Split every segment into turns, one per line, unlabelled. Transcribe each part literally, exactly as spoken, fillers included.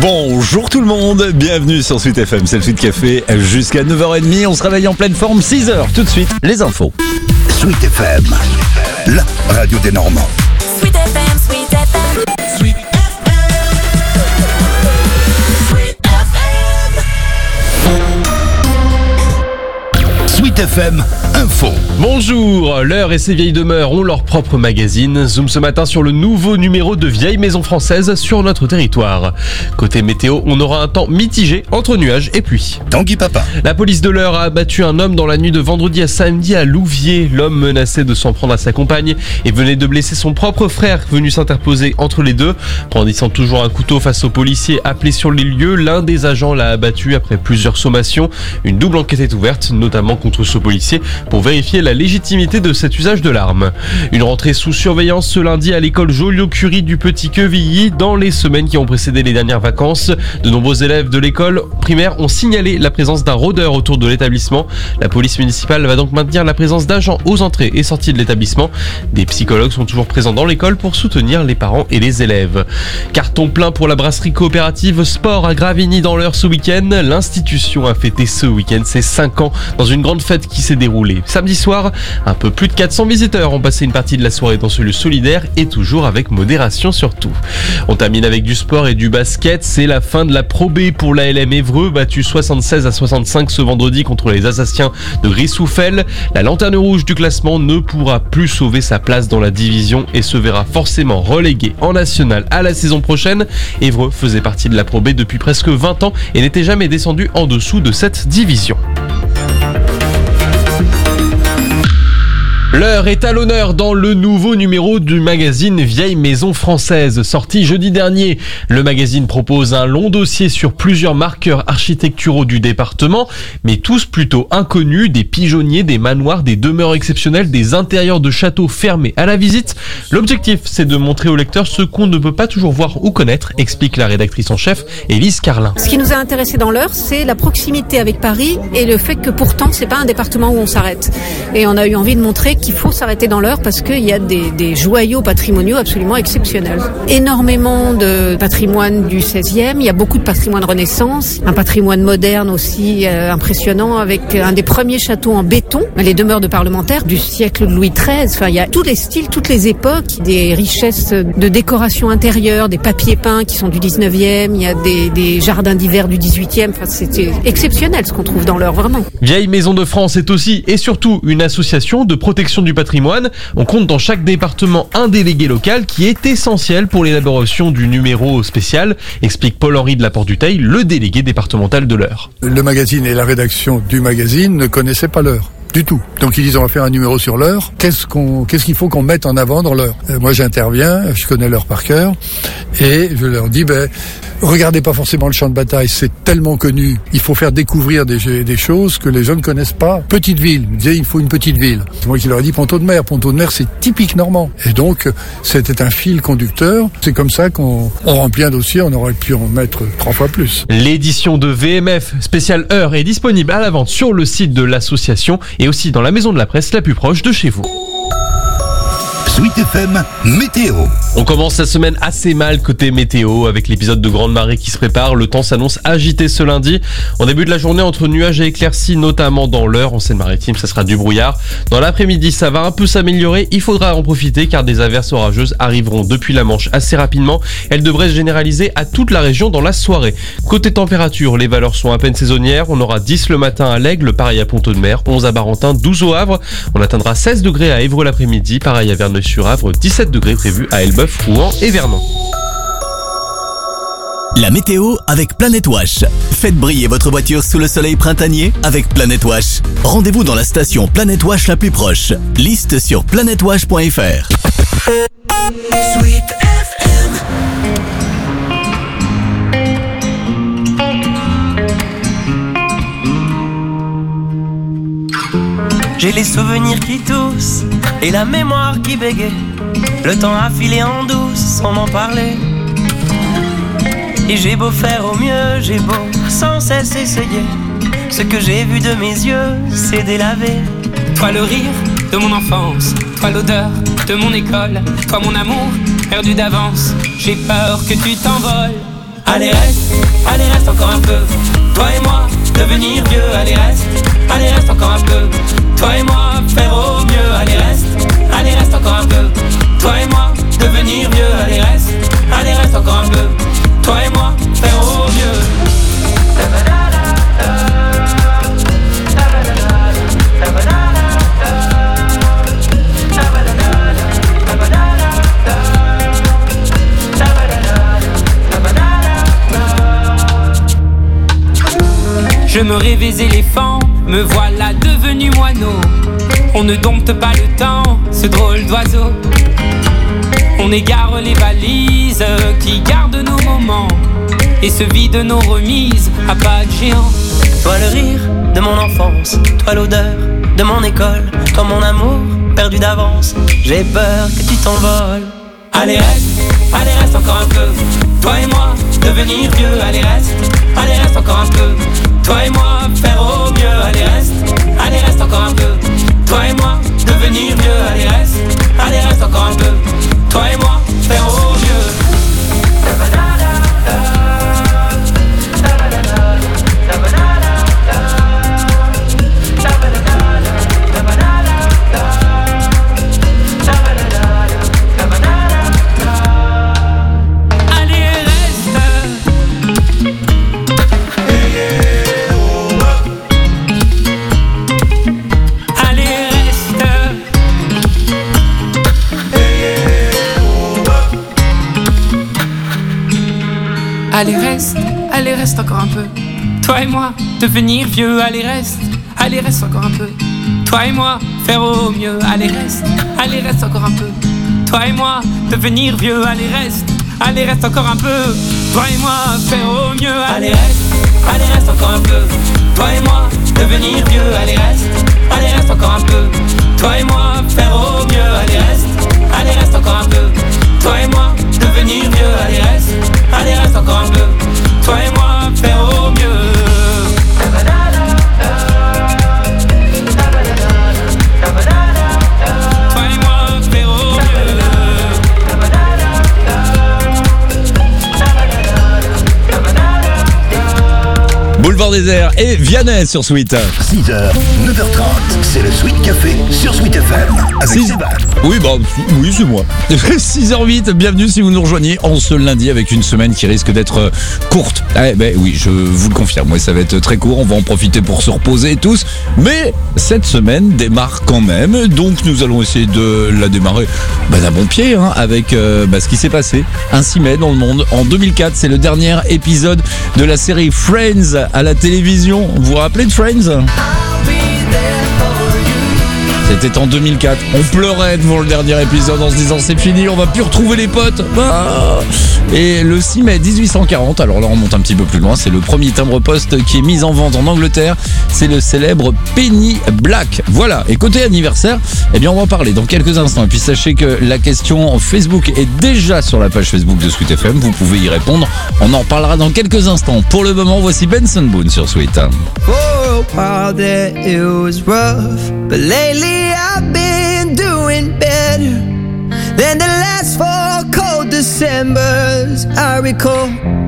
Bonjour tout le monde, bienvenue sur Sweet F M, c'est le Sweet Café jusqu'à neuf heures trente, on se réveille en pleine forme, six heures, tout de suite, les infos.
Sweet F M, la radio des Normands.
Sweet F M, Sweet F M, Sweet F M, Sweet F M.
Sweet F M Info.
Bonjour, l'heure et ses vieilles demeures ont leur propre magazine. Zoom ce matin sur le nouveau numéro de Vieilles Maisons Françaises sur notre territoire. Côté météo, on aura un temps mitigé entre nuages et pluie.
Tanguy Papa.
La police de l'Eure a abattu un homme dans la nuit de vendredi à samedi à Louviers. L'homme menaçait de s'en prendre à sa compagne et venait de blesser son propre frère venu s'interposer entre les deux. Brandissant toujours un couteau face aux policiers appelés sur les lieux, l'un des agents l'a abattu après plusieurs sommations. Une double enquête est ouverte, notamment contre ce policier, pour vérifier la légitimité de cet usage de l'arme. Une rentrée sous surveillance ce lundi à l'école Joliot-Curie du Petit-Quevilly. Dans les semaines qui ont précédé les dernières vacances, de nombreux élèves de l'école primaire ont signalé la présence d'un rôdeur autour de l'établissement. La police municipale va donc maintenir la présence d'agents aux entrées et sorties de l'établissement. Des psychologues sont toujours présents dans l'école pour soutenir les parents et les élèves. Carton plein pour la brasserie coopérative Sport à Gravigny dans l'Eure ce week-end. L'institution a fêté ce week-end ses cinq ans dans une grande fête qui s'est déroulée samedi soir. Un peu plus de quatre cents visiteurs ont passé une partie de la soirée dans ce lieu solidaire et toujours avec modération surtout. On termine avec du sport et du basket. C'est la fin de la Pro B pour l'A L M Évreux, battu soixante-seize à soixante-cinq ce vendredi contre les Alsaciens de Grissoufel. La lanterne rouge du classement ne pourra plus sauver sa place dans la division et se verra forcément relégué en national à la saison prochaine. Évreux faisait partie de la Pro B depuis presque vingt ans et n'était jamais descendu en dessous de cette division. L'heure est à l'honneur dans le nouveau numéro du magazine Vieilles Maisons Françaises. Sorti jeudi dernier, le magazine propose un long dossier sur plusieurs marqueurs architecturaux du département, mais tous plutôt inconnus, des pigeonniers, des manoirs, des demeures exceptionnelles, des intérieurs de châteaux fermés à la visite. L'objectif, c'est de montrer au lecteur ce qu'on ne peut pas toujours voir ou connaître, explique la rédactrice en chef, Élise Carlin.
Ce qui nous a intéressé dans l'Eure, c'est la proximité avec Paris et le fait que pourtant, c'est pas un département où on s'arrête. Et on a eu envie de montrer qu'il faut s'arrêter dans l'Eure parce qu'il y a des, des joyaux patrimoniaux absolument exceptionnels. Énormément de patrimoine du seizième, il y a beaucoup de patrimoine Renaissance, un patrimoine moderne aussi euh, impressionnant avec un des premiers châteaux en béton, les demeures de parlementaires du siècle de Louis treize. Enfin, il y a tous les styles, toutes les époques, des richesses de décoration intérieure, des papiers peints qui sont du dix-neuvième, il y a des, des jardins d'hiver du dix-huitième. Enfin, c'était exceptionnel ce qu'on trouve dans l'Eure, vraiment.
Vieilles Maisons de France est aussi et surtout une association de protection du patrimoine. On compte dans chaque département un délégué local qui est essentiel pour l'élaboration du numéro spécial, explique Paul-Henri de la Porte-du-Teil, le délégué départemental de l'Eure.
Le magazine et la rédaction du magazine ne connaissaient pas l'Eure. Du tout. Donc ils disent on va faire un numéro sur l'Eure. Qu'est-ce qu'on, qu'est-ce qu'il faut qu'on mette en avant dans l'Eure ? euh, Moi j'interviens, je connais l'Eure par cœur et je leur dis ben regardez pas forcément le champ de bataille, c'est tellement connu. Il faut faire découvrir des, des choses que les gens ne connaissent pas. Petite ville, ils disaient il faut une petite ville. C'est moi qui leur ai dit Ponto de Mer. Ponto de Mer c'est typique normand. Et donc c'était un fil conducteur. C'est comme ça qu'on on remplit un dossier. On aurait pu en mettre trois fois plus.
L'édition de V M F spéciale Eure est disponible à la vente sur le site de l'association et aussi dans la maison de la presse la plus proche de chez vous.
Sweet F M Météo.
On commence la semaine assez mal côté météo avec l'épisode de grande marée qui se prépare. Le temps s'annonce agité ce lundi. En début de la journée, entre nuages et éclaircies, notamment dans l'Eure, en Seine-Maritime, ça sera du brouillard. Dans l'après-midi, ça va un peu s'améliorer. Il faudra en profiter car des averses orageuses arriveront depuis la Manche assez rapidement. Elles devraient se généraliser à toute la région dans la soirée. Côté température, les valeurs sont à peine saisonnières. On aura dix le matin à l'Aigle, pareil à Ponto de Mer, onze à Barentin, douze au Havre. On atteindra seize degrés à Évreux l'après-midi, pareil à Verneuil-sur-Avre, dix-sept degrés prévus à Elbeuf, Rouen et Vernon.
La météo avec Planet Wash. Faites briller votre voiture sous le soleil printanier avec Planet Wash. Rendez-vous dans la station Planet Wash la plus proche. Liste sur planet wash point f r.
Sweet F M.
J'ai les souvenirs qui toussent et la mémoire qui bégaye. Le temps a filé en douce sans m'en parler. Et j'ai beau faire au mieux, j'ai beau sans cesse essayer. Ce que j'ai vu de mes yeux, c'est délavé.
Toi le rire de mon enfance, toi l'odeur de mon école, toi mon amour perdu d'avance. J'ai peur que tu t'envoles Allez reste, allez reste encore un peu. Toi et moi, devenir vieux. Allez reste, allez reste encore un peu. Toi et moi, faire au mieux. Allez reste, allez reste encore un peu. Toi et moi, devenir vieux. Allez reste, allez reste encore un peu. Toi et moi, faire au mieux. Je me rêvais éléphant, me voilà devenu moineau. On ne dompte pas le temps, ce drôle d'oiseau. On égare les valises qui gardent nos moments et se vident nos remises à pas de géant.
Toi le rire de mon enfance, toi l'odeur de mon école, toi mon amour perdu d'avance. J'ai peur que tu t'envoles.
Allez reste, allez reste encore un peu. Toi et moi, devenir vieux. Allez reste, allez reste encore un peu. Toi et moi, faire au mieux. Allez reste, allez reste encore un peu. Toi et moi, devenir vieux. Allez reste, allez reste encore un peu. Toi et moi, faire au mieux. Allez reste, allez reste encore un peu. Toi et moi, devenir vieux. Allez reste, allez reste encore un peu. Toi et moi, faire au mieux. Allez reste, allez reste encore un peu. Toi et moi, devenir vieux. Allez reste, allez reste encore un peu. Toi et moi, faire au mieux. Allez reste, allez reste encore un peu. Toi et moi, devenir vieux. Allez reste, allez reste encore un peu. Toi et moi, faire au mieux. Allez reste, allez reste encore un peu. Toi et moi, devenir vieux. Allez reste, allez reste encore un peu. Toi et moi, faire au mieux. Toi et moi, faire au mieux.
Boulevard Désert et Vianney sur Sweet.
six heures, neuf heures trente, c'est le Sweet Café sur Sweet F M. Avec
Six-
Sébastien.
Oui, bah, oui, c'est moi. six heures huit, bienvenue si vous nous rejoignez en ce lundi avec une semaine qui risque d'être euh, courte. Eh ben oui, je vous le confirme, ouais, ça va être très court, on va en profiter pour se reposer tous. Mais cette semaine démarre quand même, donc nous allons essayer de la démarrer bah, d'un bon pied hein, avec euh, bah, ce qui s'est passé un six mai dans le monde. En deux mille quatre, c'est le dernier épisode de la série Friends à la télévision. Vous vous rappelez de Friends ? C'était en deux mille quatre. On pleurait devant le dernier épisode en se disant c'est fini, on va plus retrouver les potes. Ah et le six mai dix-huit cent quarante, alors là on monte un petit peu plus loin, c'est le premier timbre-poste qui est mis en vente en Angleterre. C'est le célèbre Penny Black. Voilà, et côté anniversaire, eh bien on va en parler dans quelques instants. Et puis sachez que la question Facebook est déjà sur la page Facebook de Sweet F M. Vous pouvez y répondre. On en reparlera dans quelques instants. Pour le moment, voici Benson Boone sur Sweet.
For a while there it was rough, but lately I've been doing better than the last four cold Decembers I recall.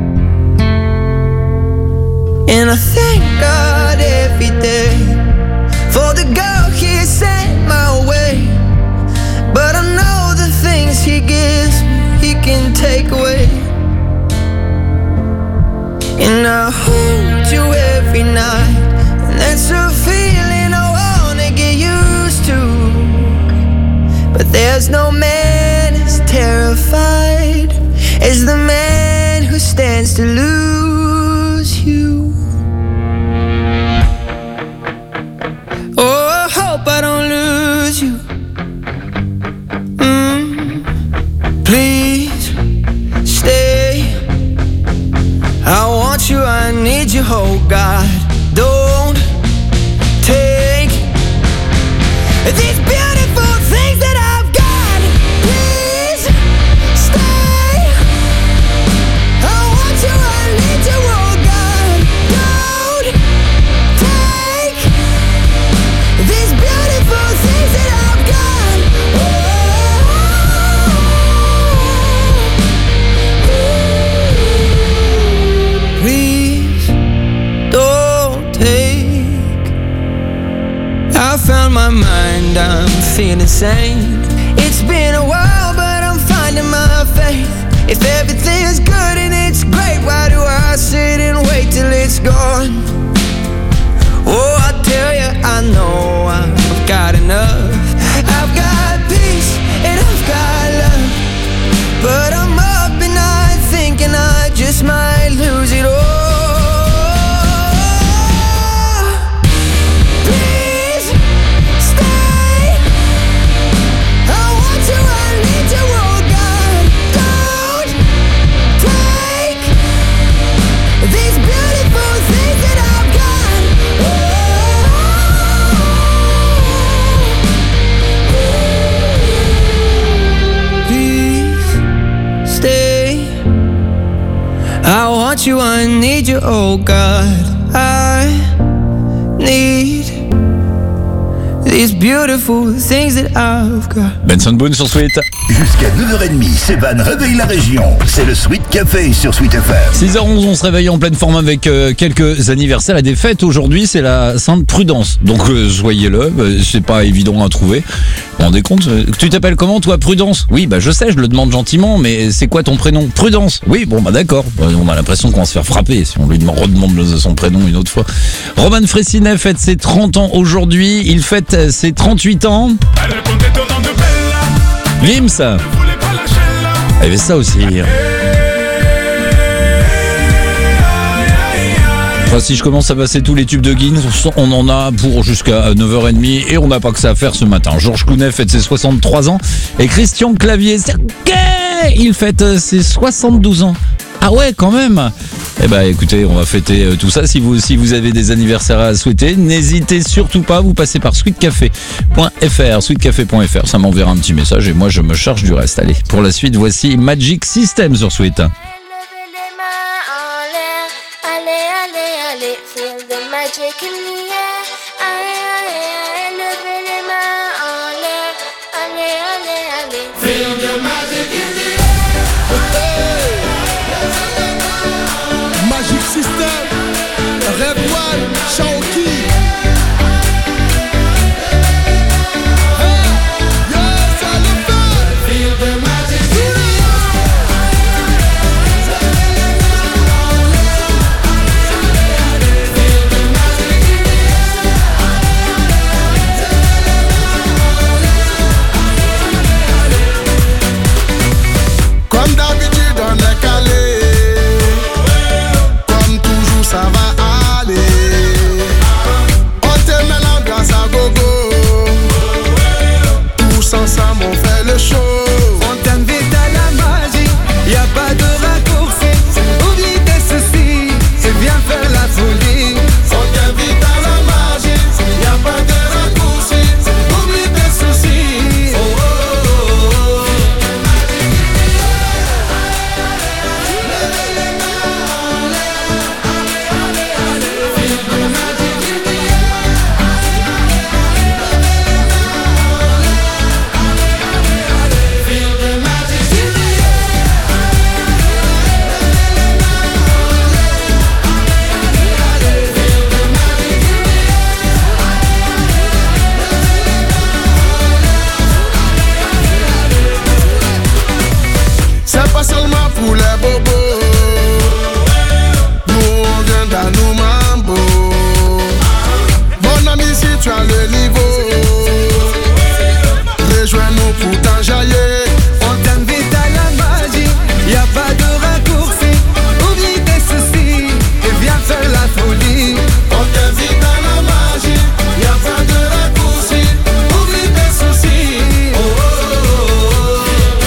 And I thank God every day for the girl He sent my way. But I know the things He gives me He can take away. And I hold you every night, and that's a feeling I wanna get used to. But there's no man as terrified as the man who stands to lose you. Oh, I hope I don't lose you. Mm, please stay. I want you, I need you, oh God. Don't take these beautiful things that I've got. Please stay. I want you, I need feel insane. It's been a while, but I'm finding my faith. If everything is good and it's great, why do I sit and wait till it's gone? Oh, I tell you, I know I've got enough. I've got peace and I've got love, but I'm up and I'm thinking I just might lose it all. Please stay. I want you, I need you, oh God. Don't take these beautiful things that I've got. Please stay. I want you, I need you, oh God. I need these beautiful things that I've got.
Benson Boone sur Sweet.
Jusqu'à neuf heures trente, Sébane réveille la région. C'est le Sweet Café sur Sweet F M.
six heures onze, on se réveille en pleine forme avec euh, quelques anniversaires et des fêtes. Aujourd'hui, c'est la Sainte Prudence. Donc, euh, soyez-le. Euh, c'est pas évident à trouver. Vous vous rendez compte? Tu t'appelles comment, toi, Prudence? Oui, bah je sais, je le demande gentiment, mais c'est quoi ton prénom? Prudence. Oui, bon, bah d'accord. On a l'impression qu'on va se faire frapper si on lui redemande son prénom une autre fois. Roman Fressinet fête ses trente ans aujourd'hui. Il fête ses trente-huit ans. Gims. Il y avait ça aussi. Enfin, si je commence à passer tous les tubes de Gims, on en a pour jusqu'à neuf heures trente et on n'a pas que ça à faire ce matin. Georges Clooney fête ses soixante-trois ans et Christian Clavier, il fête ses soixante-douze ans. Ah ouais, quand même. Eh ben, écoutez, on va fêter tout ça. Si vous, si vous avez des anniversaires à souhaiter, n'hésitez surtout pas. Vous passez par sweet café point f r, sweet café point f r. Ça m'enverra un petit message et moi, je me charge du reste. Allez, pour la suite, voici Magic System sur Sweet.
Allez, allez, allez, feel the magic in the air. Allez, allez, allez, levez les mains en l'air. Allez, allez, allez, feel the magic in the air.
Magic System, Red One, Shaoki. Comme d'habitude on est calé, comme toujours ça va aller. On te met l'ambiance à gogo, tous ensemble on fait le show. On t'invite à la magie, y a pas de raccourci. Oublie tes soucis, c'est bien faire la folie. On t'invite à la magie, y a pas de raccourci. Oublie tes soucis. Oh, oh, oh, oh. C'est pas seulement pour les bobos, nous on vient dans nos mambo. Mon ami, si tu as le niveau, rejoins-nous pour t'enjailler. On t'invite à la magie, y a pas de raccourci. Oublie tes soucis et viens faire la folie. On t'invite à la magie, y a pas de raccourci. Oublie tes soucis. Oh, oh, oh, oh.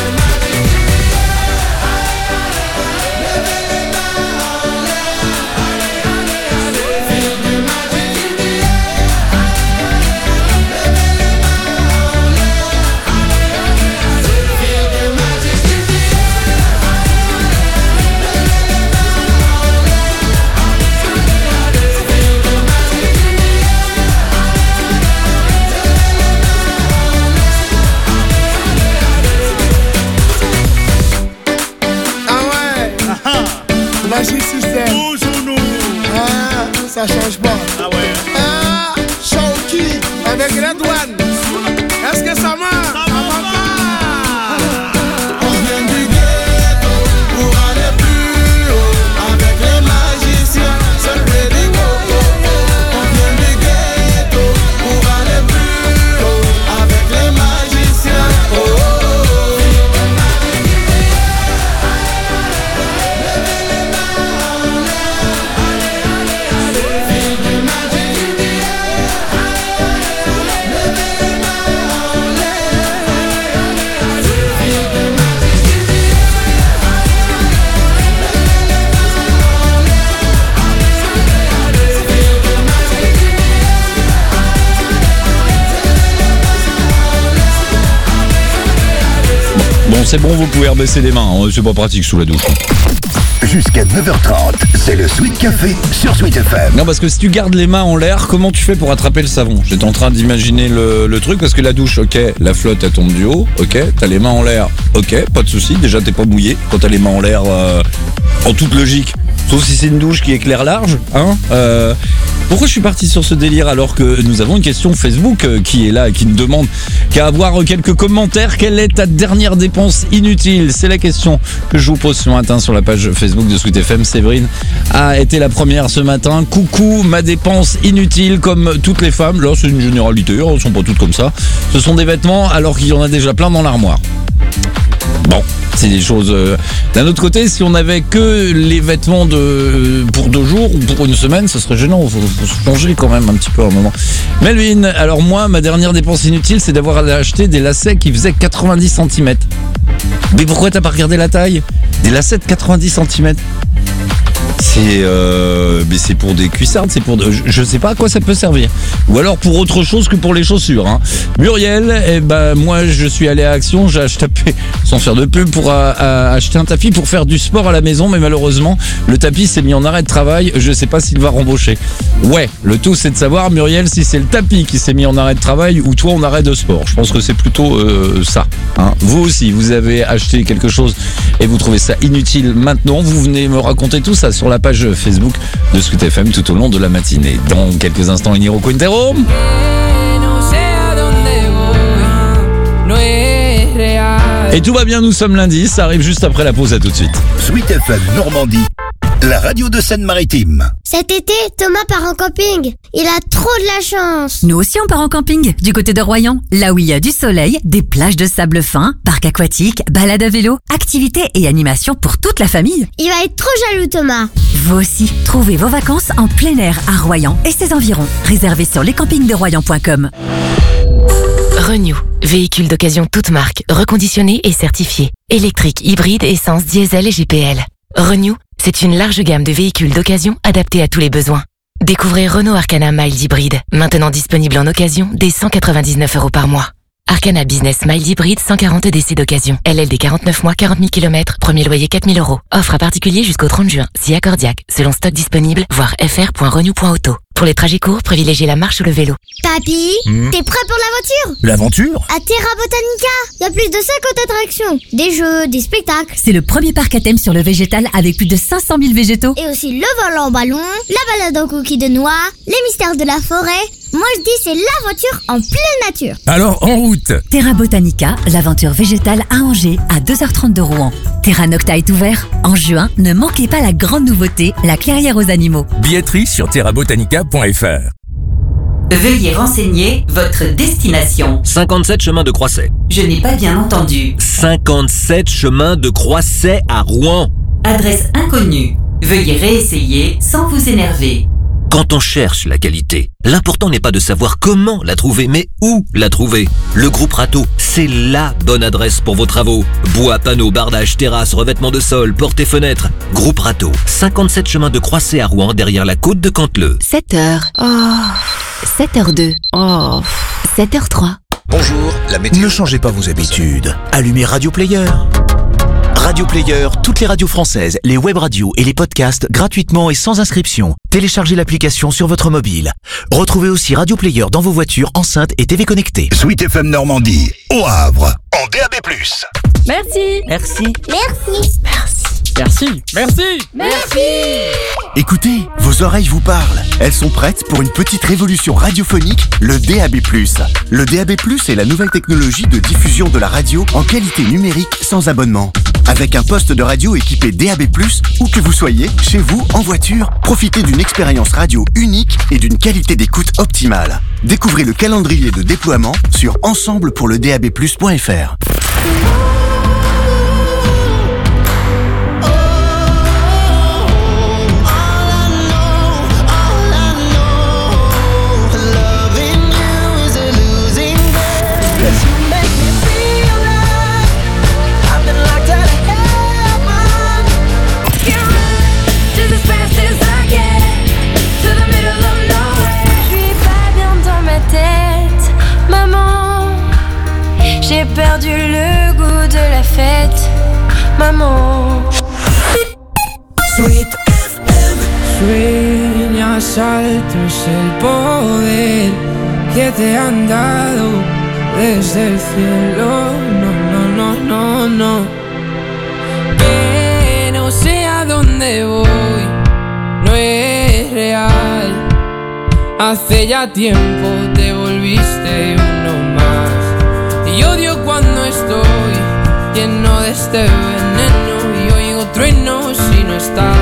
Magic System. Toujours nous. Ah, ça change pas. Ah ouais. Ah, Shaoki avec Red One. Est-ce que ça
Bon, c'est bon, vous pouvez rebaisser les mains, hein, c'est pas pratique sous la douche.
Jusqu'à neuf heures trente, c'est le Sweet Café sur Sweet F M.
Non, parce que si tu gardes les mains en l'air, comment tu fais pour attraper le savon? J'étais en train d'imaginer le, le truc, parce que la douche, ok, la flotte elle tombe du haut, ok, t'as les mains en l'air, ok, pas de souci, déjà t'es pas mouillé quand t'as les mains en l'air, euh, en toute logique. Sauf si c'est une douche qui éclaire large, hein. Euh, pourquoi je suis parti sur ce délire alors que nous avons une question Facebook euh, qui est là et qui nous demande qu'à avoir quelques commentaires. Quelle est ta dernière dépense inutile? C'est la question que je vous pose ce matin sur la page Facebook de Sweet F M. Séverine a été la première ce matin. Coucou, ma dépense inutile comme toutes les femmes. Là, c'est une généralité, elles ne sont pas toutes comme ça. Ce sont des vêtements alors qu'il y en a déjà plein dans l'armoire. Bon, c'est des choses... Euh... D'un autre côté, si on avait que les vêtements de pour deux jours ou pour une semaine, ce serait gênant. Il faut, faut se changer quand même un petit peu à un moment. Melvin, alors moi, ma dernière dépense inutile, c'est d'avoir acheté des lacets qui faisaient quatre-vingt-dix centimètres. Mais pourquoi t'as pas regardé la taille? Des lacets de quatre-vingt-dix centimètres. C'est euh, mais c'est pour des cuissardes, c'est pour de, je, je sais pas à quoi ça peut servir. Ou alors pour autre chose que pour les chaussures, hein. Muriel, eh ben moi je suis allé à Action, j'ai acheté sans faire de pub pour a, a, acheter un tapis pour faire du sport à la maison, mais malheureusement le tapis s'est mis en arrêt de travail. Je sais pas s'il va rembaucher. Ouais, le tout c'est de savoir, Muriel, si c'est le tapis qui s'est mis en arrêt de travail ou toi en arrêt de sport. Je pense que c'est plutôt euh, ça, hein. Vous aussi, vous avez acheté quelque chose et vous trouvez ça inutile maintenant, vous venez me raconter tout ça sur la page Facebook de Sweet F M tout au long de la matinée. Dans quelques instants, Iniro Quintero. Et tout va bien, nous sommes lundi, ça arrive juste après la pause, à tout de suite.
Sweet F M Normandie, la radio de Seine-Maritime.
Cet été, Thomas part en camping. Il a trop de la chance.
Nous aussi on part en camping, du côté de Royan. Là où il y a du soleil, des plages de sable fin, parc aquatique, balade à vélo, activités et animations pour toute la famille.
Il va être trop jaloux, Thomas.
Vous aussi, trouvez vos vacances en plein air à Royan et ses environs. Réservez sur lescampings de royan point com.
Renew, véhicule d'occasion toute marque, reconditionné et certifié. Électrique, hybride, essence, diesel et J P L. Renew, c'est une large gamme de véhicules d'occasion adaptés à tous les besoins. Découvrez Renault Arcana Mild Hybride, maintenant disponible en occasion dès cent quatre-vingt-dix-neuf euros par mois. Arcana Business Mild Hybride cent quarante D C d'occasion. L L D quarante-neuf mois, quarante mille kilomètres, premier loyer quatre mille euros. Offre à particulier jusqu'au trente juin, si accordiaque, selon stock disponible, voir f r point renew point auto. Pour les trajets courts, privilégiez la marche ou le vélo.
Papy,
mmh.
T'es prêt pour l'aventure?
L'aventure?
À Terra Botanica, il y a plus de cinquante attractions. Des jeux, des spectacles.
C'est le premier parc à thème sur le végétal avec plus de cinq cent mille végétaux.
Et aussi le vol en ballon, la balade en coquille de noix, les mystères de la forêt. Moi je dis c'est l'aventure en pleine nature.
Alors en route.
Terra Botanica, l'aventure végétale à Angers, à deux heures trente de Rouen. Terra Nocta est ouvert. En juin, ne manquez pas la grande nouveauté, la clairière aux animaux.
Billetterie sur terra botanica point f r.
Veuillez renseigner votre destination.
cinquante-sept chemin de Croisset.
Je n'ai pas bien entendu.
cinquante-sept chemin de Croisset à Rouen.
Adresse inconnue. Veuillez réessayer sans vous énerver.
Quand on cherche la qualité, l'important n'est pas de savoir comment la trouver, mais où la trouver. Le groupe Rateau, c'est la bonne adresse pour vos travaux. Bois, panneaux, bardages, terrasses, revêtements de sol, portes et fenêtres. Groupe Rateau, cinquante-sept chemin de Croisset à Rouen, derrière la côte de Canteleu.
sept heures. Oh. sept heures deux. Oh. sept heures trois.
Bonjour, la météo.
Ne changez pas vos habitudes. Allumez Radio Player. Radio Player, toutes les radios françaises, les web radios et les podcasts gratuitement et sans inscription. Téléchargez l'application sur votre mobile. Retrouvez aussi Radio Player dans vos voitures, enceintes et T V connectées.
Sweet F M Normandie, au Havre, en D A B plus.
Merci.
Merci. Merci.
Merci. Merci. Merci.
Merci.
Écoutez, vos oreilles vous parlent. Elles sont prêtes pour une petite révolution radiophonique, le D A B plus. Le D A B plus est la nouvelle technologie de diffusion de la radio en qualité numérique sans abonnement. Avec un poste de radio équipé D A B plus, où que vous soyez, chez vous, en voiture, profitez d'une expérience radio unique et d'une qualité d'écoute optimale. Découvrez le calendrier de déploiement sur ensemble pour le d a b plus point f r.
J'ai perdu
maman. Sweet F M. Sueñas alto es el poder que te han dado desde el cielo. No, no, no, no, no. Que no sé a dónde voy, no es real. Hace ya tiempo te volviste uno más. Y odio cuando estoy lleno de este veneno y oigo truenos si no estás.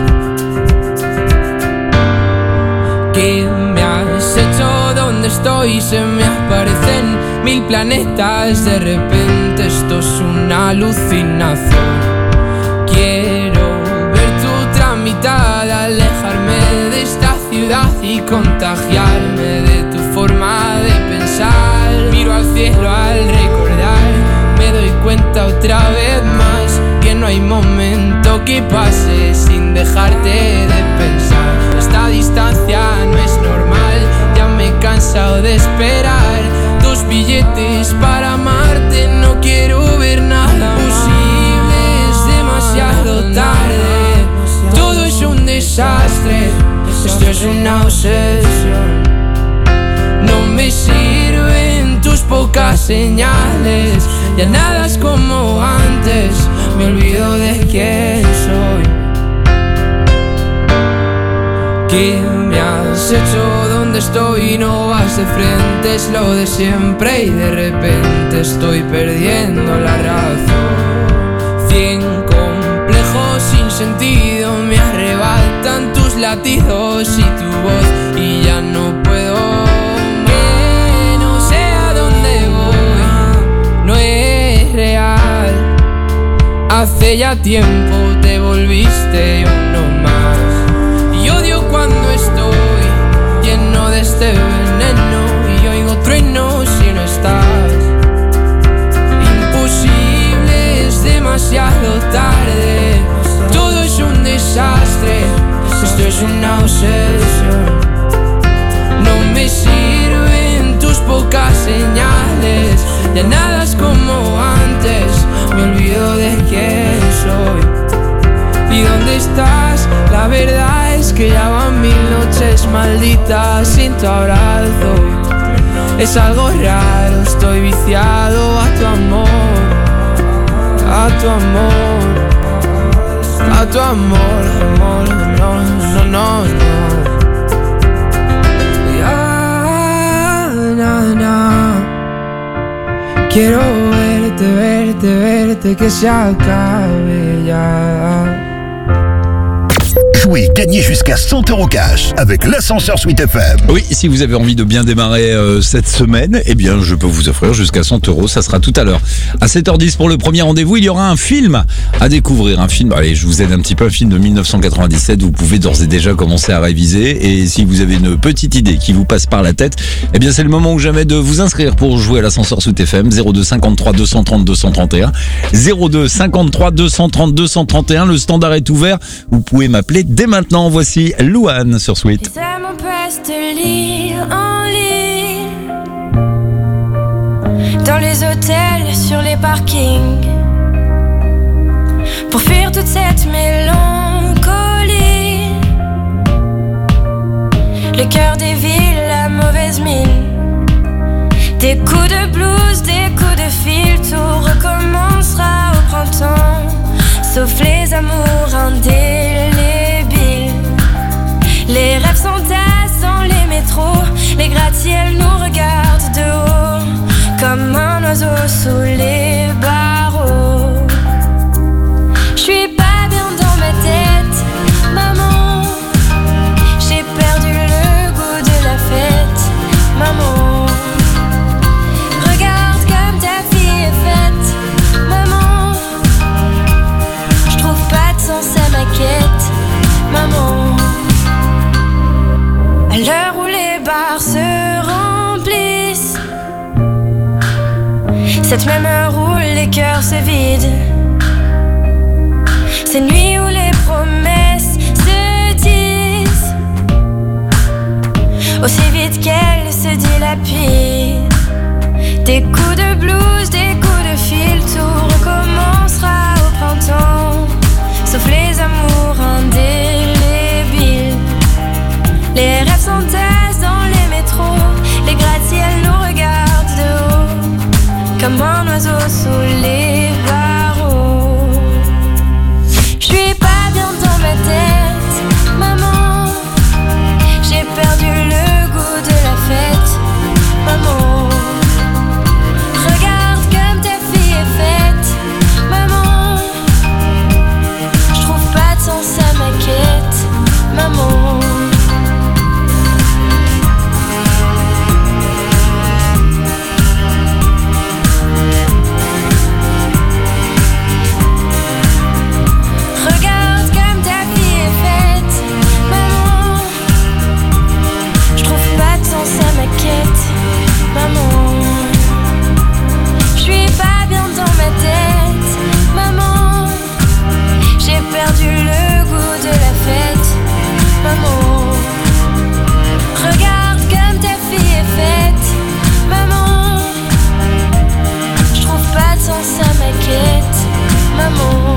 ¿Qué me has hecho? ¿Dónde estoy? Se me aparecen mil planetas. De repente esto es una alucinación. Quiero ver tu tramitada, alejarme de esta ciudad y contagiarme de tu forma de pensar. Miro al cielo al recordar, me doy cuenta otra vez más que no hay momento que pase sin dejarte de pensar. Esta distancia no es normal, ya me he cansado de esperar dos billetes para amarte. No quiero ver nada posible, es demasiado tarde. Todo es un desastre, esto es una obsesión. No me sirven tus pocas señales, ya nada es como antes, me olvido de quién soy. ¿Qué me has hecho? ¿Dónde estoy? No vas de frente, es lo de siempre y de repente estoy perdiendo la razón. Cien complejos sin sentido me arrebatan tus latidos y tu voz y ya no puedo. Que no sé a dónde voy, no es real. Hace ya tiempo te volviste uno más. Y odio cuando estoy lleno de este veneno y oigo truenos si no estás. Imposible, es demasiado tarde. Todo es un desastre, esto es una obsesión. No me sirven tus pocas señales, ya nada es como antes, me olvido de quién soy. ¿Y dónde estás? La verdad es que ya van mil noches malditas sin tu abrazo. Es algo raro, estoy viciado a tu amor, a tu amor, a tu amor, amor, no, no, no, no. Ya, na, na. Quiero verte, verte, verte, que se acabe ya.
Jouez, gagnez jusqu'à cent euros cash avec l'ascenseur Sweet F M.
Oui, si vous avez envie de bien démarrer euh, cette semaine, eh bien je peux vous offrir jusqu'à cent euros, ça sera tout à l'heure. À sept heures dix pour le premier rendez-vous, il y aura un film à découvrir, un film, allez je vous aide un petit peu, un film de mille neuf cent quatre-vingt-dix-sept, vous pouvez d'ores et déjà commencer à réviser et si vous avez une petite idée qui vous passe par la tête, eh bien c'est le moment ou jamais de vous inscrire pour jouer à l'ascenseur Sweet F M. Zéro deux cinquante-trois deux cent trente deux cent trente et un, zéro deux cinquante-trois deux cent trente deux cent trente et un, le standard est ouvert, vous pouvez m'appeler dès maintenant. Voici Louane sur Sweet.
Les âmes presque lire en ligne, dans les hôtels, sur les parkings, pour fuir toute cette mélancolie. Le cœur des villes, la mauvaise mine, des coups de blues, des coups de fil, tout recommencera au printemps, sauf les amours indélébiles. Les rêves s'entassent dans les métros, les gratte-ciels nous regardent de haut, comme un oiseau sous les barreaux. J'suis pas bien dans ma tête, maman, j'ai perdu le goût de la fête, maman. Regarde comme ta fille est faite, maman, j'trouve pas de sens à ma quête, maman. À l'heure où les bars se remplissent, cette même heure où les cœurs se vident, ces nuits où les promesses se disent aussi vite qu'elles se dilapident. Des coups de blues, des coups de fil, tout recommencera au printemps. sous les barreaux. Je suis pas bien dans ma tête, maman. J'ai perdu le goût de la fête, maman. Regarde comme ta fille est faite, maman. Je trouve pas de sens à ma quête, maman. Regarde comme ta fille est faite, maman. Je trouve pas de sens à ma quête, maman. Je suis pas bien dans ma tête, maman. J'ai perdu le goût de la fête, maman. Regarde comme ta fille est faite, maman. Je trouve pas de sens à ma quête, maman.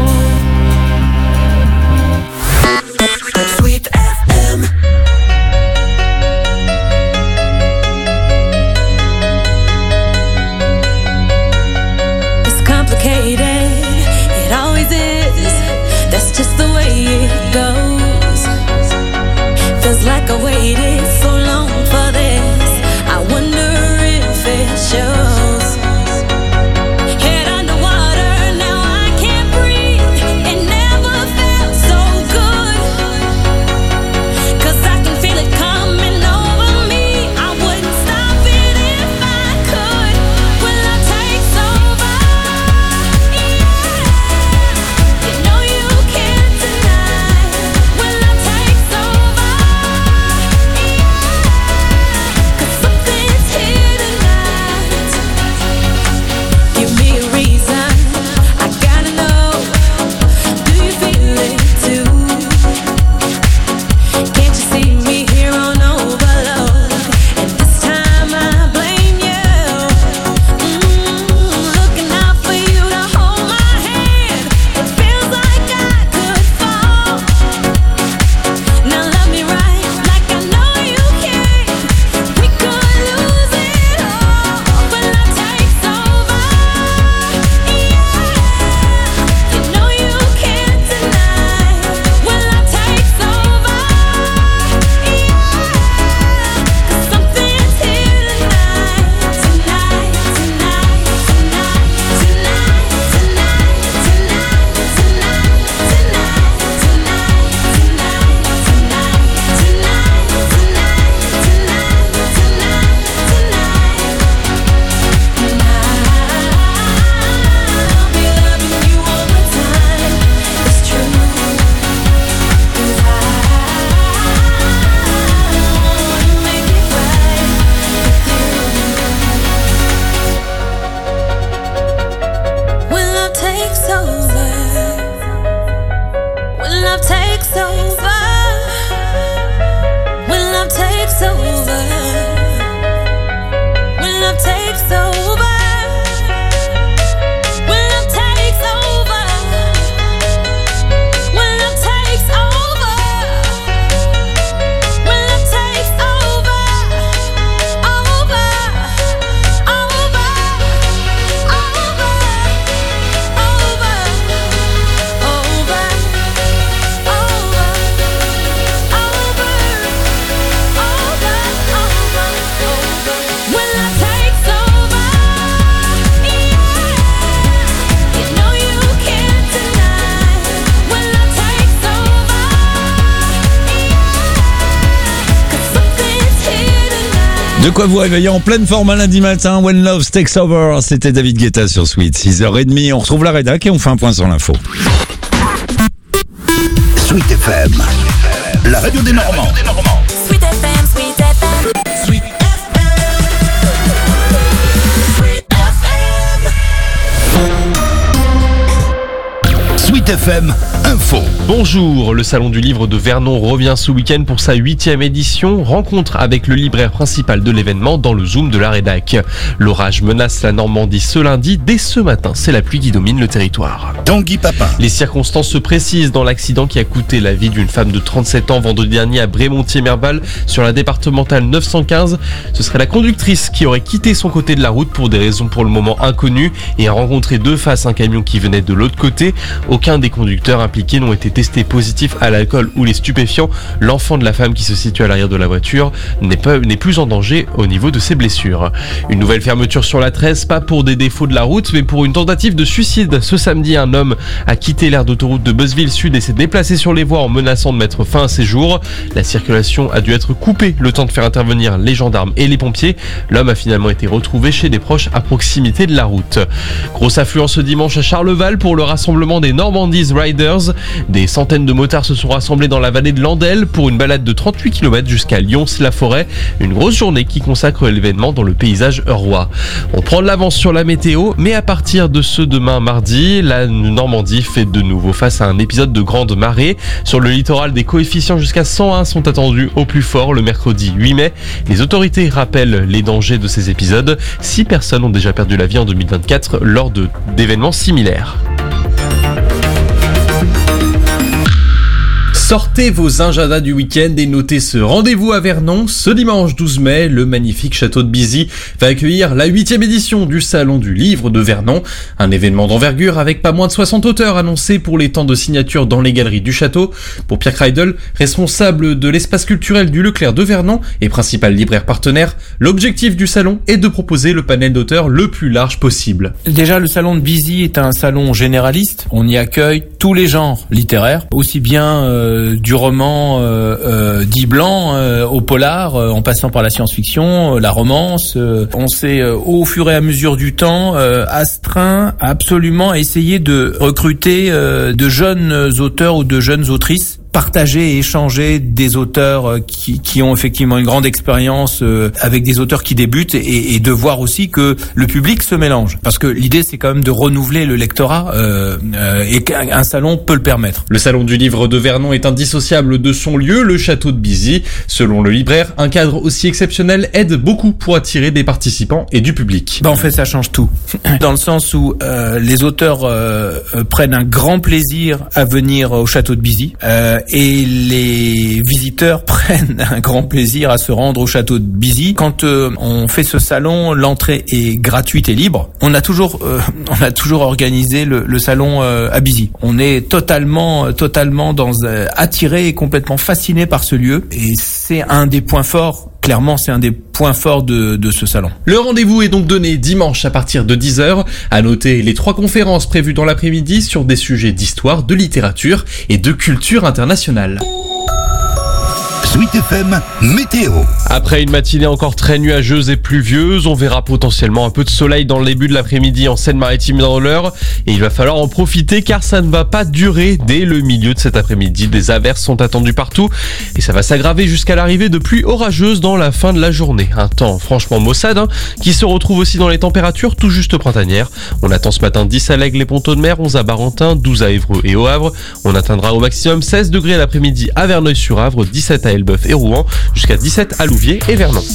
Sweet F M.
It's complicated, it always is. That's just the way it goes. Feels like I waited so long for this. I wonder if it shows. Head underwater, now I can't breathe. It never felt so good. 'Cause I can feel it coming over me. I wouldn't stop it if I could. Will I take over? You know you can't deny. Will I take over? 'Cause something's here tonight. Give me a reason, I gotta know. Do you feel it too? Can't you see me here on overload? And this time I blame you. Mm, looking out for you to hold my hand. It feels like I could fall. Now love me right, like I know you can. We could lose it all. Will I take over? You know you can't deny. Will I take over? 'Cause something's here tonight, tonight, tonight, tonight, tonight, tonight, tonight, tonight, tonight, tonight, tonight, tonight, I'll be loving you all the time. It's true. 'Cause I wanna make it right with you. When love takes over, when love takes over, when love takes over, when love takes over, when love takes over, when love takes over, when love takes over, over, over, over, over, over, over, When love takes over, yeah, you know you can't deny. When love takes over, yeah, 'cause something's here tonight.
De quoi vous réveiller en pleine forme un lundi matin. When Love Takes Over, c'était David Guetta sur Sweet. six heures trente, on retrouve la rédac et on fait un point sur l'info.
Sweet F M, la radio des Normands.
Sweet F M, Sweet F M.
Sweet Sweet F M, info.
Bonjour, le Salon du Livre de Vernon revient ce week-end pour sa huitième édition. Rencontre avec le libraire principal de l'événement dans le Zoom de la rédac. L'orage menace la Normandie ce lundi. Dès ce matin, c'est la pluie qui domine le territoire.
Tanguy Papin.
Les circonstances se précisent dans l'accident qui a coûté la vie d'une femme de trente-sept ans vendredi dernier à Brémontier-Merbal sur la départementale neuf cent quinze. Ce serait la conductrice qui aurait quitté son côté de la route pour des raisons pour le moment inconnues et a rencontré de face un camion qui venait de l'autre côté. Aucun des conducteurs impliqués n'ont été testés positifs à l'alcool ou les stupéfiants. L'enfant de la femme qui se situe à l'arrière de la voiture n'est pas, n'est plus en danger au niveau de ses blessures. Une nouvelle fermeture sur la treize, pas pour des défauts de la route, mais pour une tentative de suicide. Ce samedi, un homme a quitté l'aire d'autoroute de Beuzeville Sud et s'est déplacé sur les voies en menaçant de mettre fin à ses jours. La circulation a dû être coupée, le temps de faire intervenir les gendarmes et les pompiers. L'homme a finalement été retrouvé chez des proches à proximité de la route. Grosse affluence ce dimanche à Charleval pour le rassemblement des Normandies Riders. Des centaines de motards se sont rassemblés dans la vallée de l'Andelle pour une balade de trente-huit kilomètres jusqu'à Lyons-la-Forêt. Une grosse journée qui consacre l'événement dans le paysage eurrois. On prend de l'avance sur la météo, mais à partir de ce demain mardi, la Normandie fait de nouveau face à un épisode de grande marée. Sur le littoral, des coefficients jusqu'à cent un sont attendus au plus fort le mercredi huit mai. Les autorités rappellent les dangers de ces épisodes. Six personnes ont déjà perdu la vie en deux mille vingt-quatre lors de, d'événements similaires. Sortez vos agendas du week-end et notez ce rendez-vous à Vernon. Ce dimanche douze mai, le magnifique château de Bizy va accueillir la huitième édition du Salon du Livre de Vernon. Un événement d'envergure avec pas moins de soixante auteurs annoncés pour les temps de signature dans les galeries du château. Pour Pierre Kreidel, responsable de l'espace culturel du Leclerc de Vernon et principal libraire partenaire, l'objectif du salon est de proposer le panel d'auteurs le plus large possible.
Déjà, le salon de Bizy est un salon généraliste. On y accueille tous les genres littéraires, aussi bien euh, du roman euh, euh, dit blanc euh, au polar, euh, en passant par la science-fiction, euh, la romance. Euh, on s'est, euh, au fur et à mesure du temps, euh, astreint absolument à essayer de recruter euh, de jeunes auteurs ou de jeunes autrices, partager et échanger des auteurs qui, qui ont effectivement une grande expérience euh, avec des auteurs qui débutent et, et de voir aussi que le public se mélange. Parce que l'idée, c'est quand même de renouveler le lectorat euh, euh, et qu'un salon peut le permettre.
Le Salon du Livre de Vernon est indissociable de son lieu, le château de Bizy. Selon le libraire, un cadre aussi exceptionnel aide beaucoup pour attirer des participants et du public.
Ben, en fait, ça change tout. Dans le sens où euh, les auteurs euh, euh, prennent un grand plaisir à venir au château de Bizy. Euh, Et les visiteurs prennent un grand plaisir à se rendre au château de Bizy. Quand euh, on fait ce salon, l'entrée est gratuite et libre. On a toujours, euh, on a toujours organisé le, le salon euh, à Bizy. On est totalement, totalement dans euh, attiré et complètement fasciné par ce lieu. Et c'est un des points forts. Clairement, c'est un des points forts de, de ce salon.
Le rendez-vous est donc donné dimanche à partir de dix heures. À noter les trois conférences prévues dans l'après-midi sur des sujets d'histoire, de littérature et de culture internationale.
Sweet F M, météo.
Après une matinée encore très nuageuse et pluvieuse, on verra potentiellement un peu de soleil dans le début de l'après-midi en Seine-Maritime dans l'heure. Et il va falloir en profiter car ça ne va pas durer. Dès le milieu de cet après-midi, des averses sont attendues partout. Et ça va s'aggraver jusqu'à l'arrivée de pluies orageuses dans la fin de la journée. Un temps franchement maussade, hein, qui se retrouve aussi dans les températures tout juste printanières. On attend ce matin dix à l'Aigle et Ponto de Mer, onze à Barentin, douze à Évreux et au Havre. On atteindra au maximum seize degrés l'après-midi à Verneuil-sur-Avre, dix-sept à Elbeuf et Rouen, jusqu'à dix-sept à Louviers et Vernon.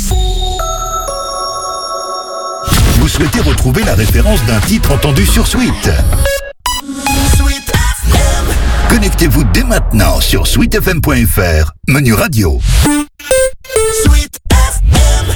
Vous souhaitez retrouver la référence d'un titre entendu sur Sweet? Sweet F M. Connectez-vous dès maintenant sur sweet f m point f r, menu radio. Sweet F M.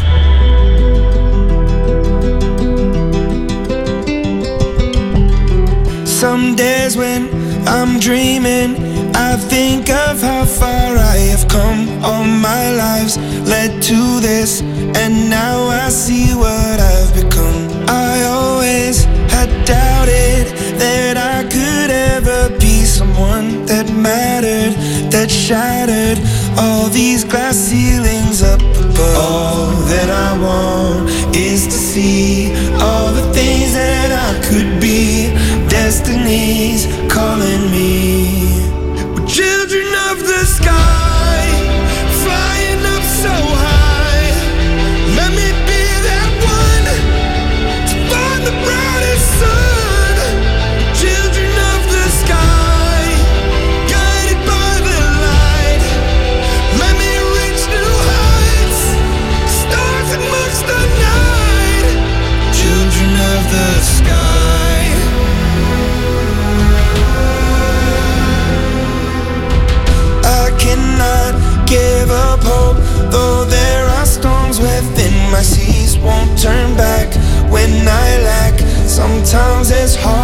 Some days when I'm dreaming, I think of how far I have come. All my lives led to this, and now I see what I've become. I always had doubted that I could ever be someone that mattered, that shattered all these glass ceilings up above. All that I want is to see all the things that I could be. Destiny's calling me. We're children of the sky, flying up so high. Let me be that one to find the brightest sun. Children of the sky,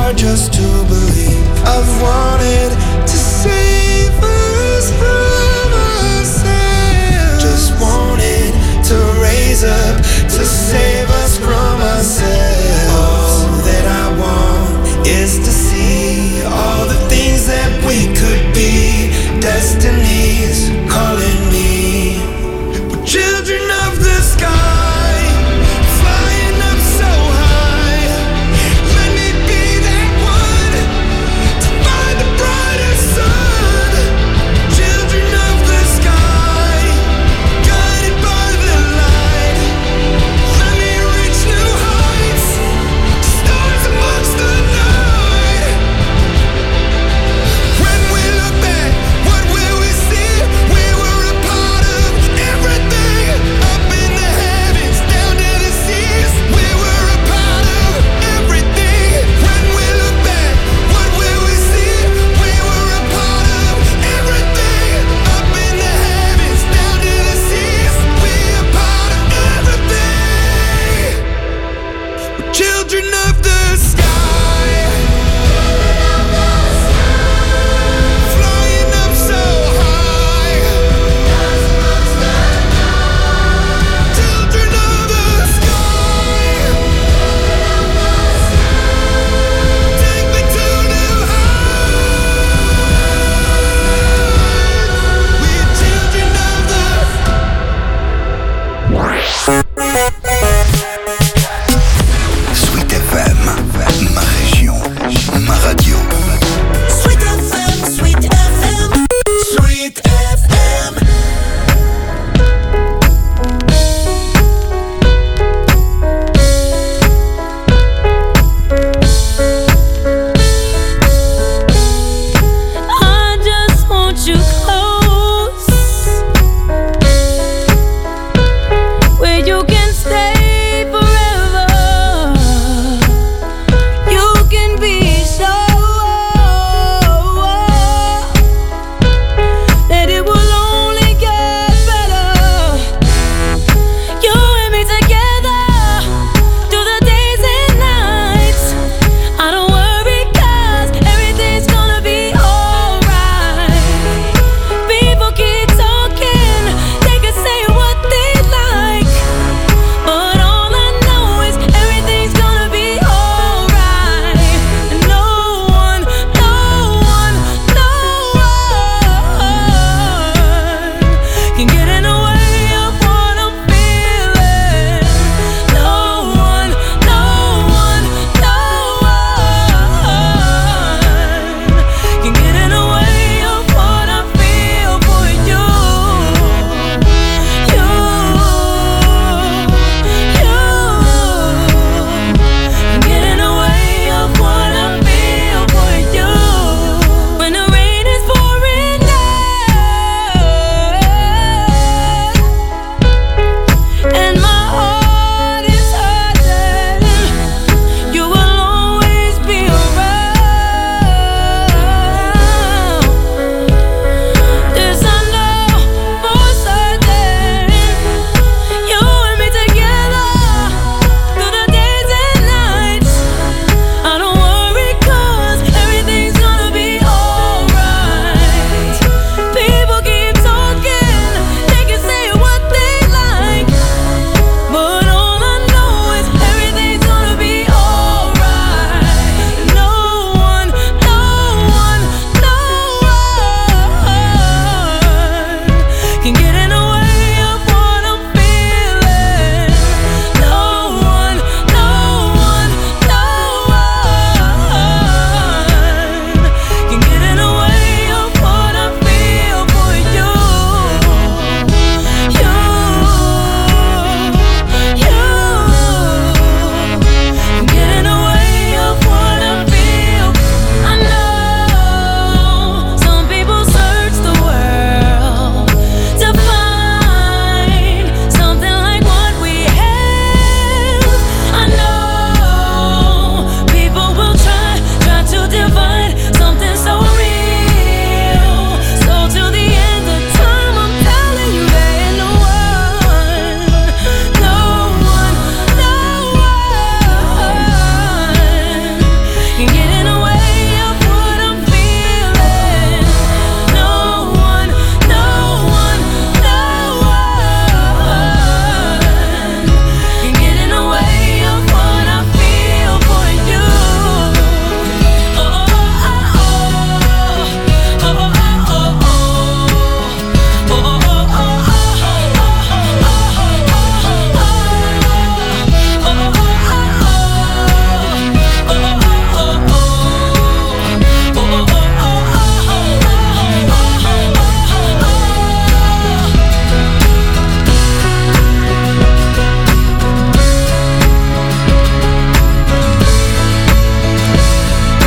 hard just to believe. I've wanted to save us from ourselves. Just wanted to raise up to save us from ourselves. All that I want is to see all the things that we could be. Destiny's calling me. We're children of the sky, flying up so high. Let me be that one to find the brighter sun. Children of the sky, guided by the light. Let me reach new heights, stars amongst the night. When we look back, what will we see?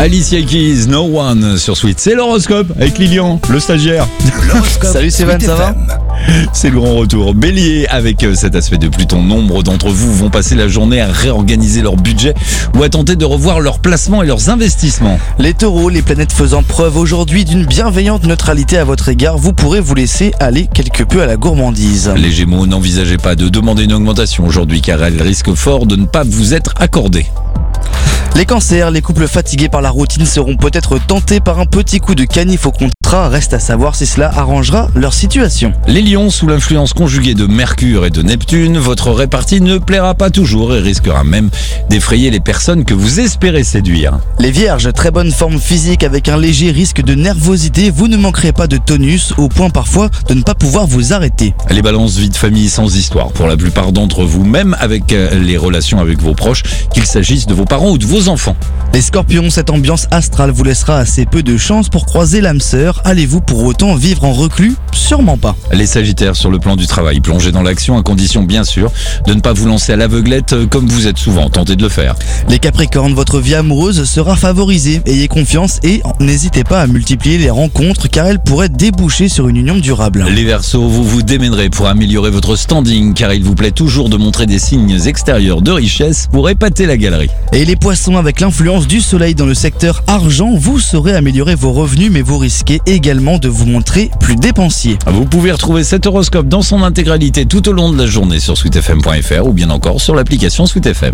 Alicia Keys, No One sur Sweet. C'est l'horoscope avec Lilian, le stagiaire.
Salut Stéphane, ça va ?
C'est le grand retour. Bélier, avec cet aspect de Pluton, nombre d'entre vous vont passer la journée à réorganiser leur budget ou à tenter de revoir leurs placements et leurs investissements.
Les taureaux, les planètes faisant preuve aujourd'hui d'une bienveillante neutralité à votre égard, vous pourrez vous laisser aller quelque peu à la gourmandise.
Les Gémeaux, n'envisagez pas de demander une augmentation aujourd'hui car elle risque fort de ne pas vous être accordée.
Les cancers, les couples fatigués par la routine seront peut-être tentés par un petit coup de canif au contrat. Reste à savoir si cela arrangera leur situation.
Les lions, sous l'influence conjuguée de Mercure et de Neptune, votre répartie ne plaira pas toujours et risquera même d'effrayer les personnes que vous espérez séduire.
Les vierges, très bonne forme physique avec un léger risque de nervosité, vous ne manquerez pas de tonus au point parfois de ne pas pouvoir vous arrêter.
Les balances, vie de famille sans histoire pour la plupart d'entre vous, même avec les relations avec vos proches, qu'il s'agisse de vos parents ou de vos enfants.
Les scorpions, cette ambiance astrale vous laissera assez peu de chance pour croiser l'âme sœur. Allez-vous pour autant vivre en reclus ? Sûrement pas.
Les sagittaires, sur le plan du travail, plongez dans l'action à condition bien sûr de ne pas vous lancer à l'aveuglette comme vous êtes souvent tenté de le faire.
Les capricornes, votre vie amoureuse sera favorisée. Ayez confiance et n'hésitez pas à multiplier les rencontres car elles pourraient déboucher sur une union durable.
Les Verseaux, vous vous démènerez pour améliorer votre standing car il vous plaît toujours de montrer des signes extérieurs de richesse pour épater la galerie.
Et les poissons, avec l'influence du soleil dans le secteur argent, vous saurez améliorer vos revenus mais vous risquez également de vous montrer plus dépensier.
Vous pouvez retrouver cet horoscope dans son intégralité tout au long de la journée sur sweet f m point f r ou bien encore sur l'application Sweet F M.